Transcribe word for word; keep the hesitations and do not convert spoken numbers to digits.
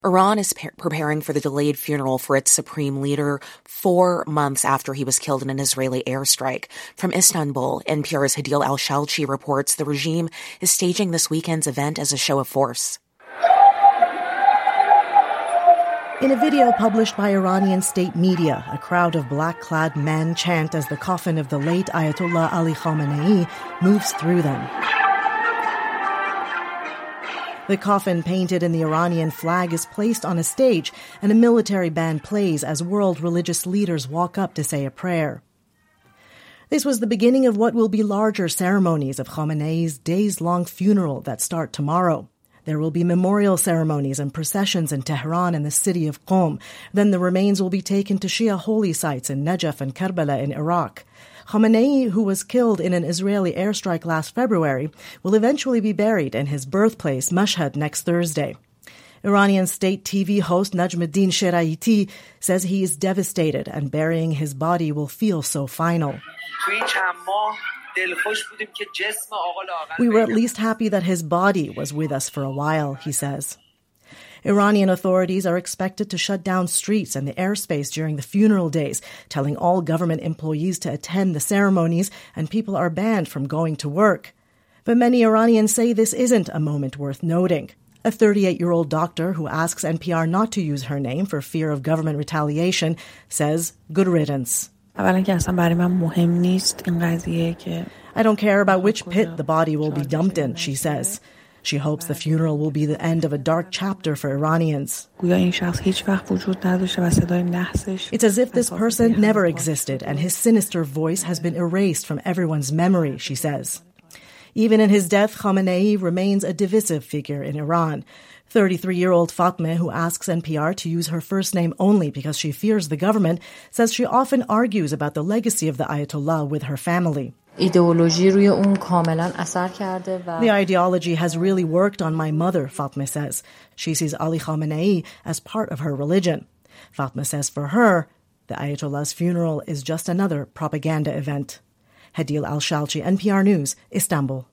Iran is pe- preparing for the delayed funeral for its supreme leader four months after he was killed in an Israeli airstrike. From Istanbul, N P R's Hadil Al-Shalchi reports the regime is staging this weekend's event as a show of force. In a video published by Iranian state media, a crowd of black-clad men chant as the coffin of the late Ayatollah Ali Khamenei moves through them. The coffin, painted in the Iranian flag, is placed on a stage, and a military band plays as world religious leaders walk up to say a prayer. This was the beginning of what will be larger ceremonies of Khamenei's days-long funeral that start tomorrow. There will be memorial ceremonies and processions in Tehran and the city of Qom. Then the remains will be taken to Shia holy sites in Najaf and Karbala in Iraq. Khamenei, who was killed in an Israeli airstrike last February, will eventually be buried in his birthplace, Mashhad, next Thursday. Iranian state T V host Najmuddin Sheraiti says he is devastated and burying his body will feel so final. We were at least happy that his body was with us for a while, he says. Iranian authorities are expected to shut down streets and the airspace during the funeral days, telling all government employees to attend the ceremonies, and people are banned from going to work. But many Iranians say this isn't a moment worth noting. A thirty-eight-year-old doctor who asks N P R not to use her name for fear of government retaliation says, good riddance. I don't care about which pit the body will be dumped in, she says. She hopes the funeral will be the end of a dark chapter for Iranians. It's as if this person never existed and his sinister voice has been erased from everyone's memory, she says. Even in his death, Khamenei remains a divisive figure in Iran. thirty-three-year-old Fatmeh, who asks N P R to use her first name only because she fears the government, says she often argues about the legacy of the Ayatollah with her family. The ideology has really worked on my mother, Fatmeh says. She sees Ali Khamenei as part of her religion. Fatmeh says for her, the Ayatollah's funeral is just another propaganda event. Hadil Al-Shalchi, N P R News, Istanbul.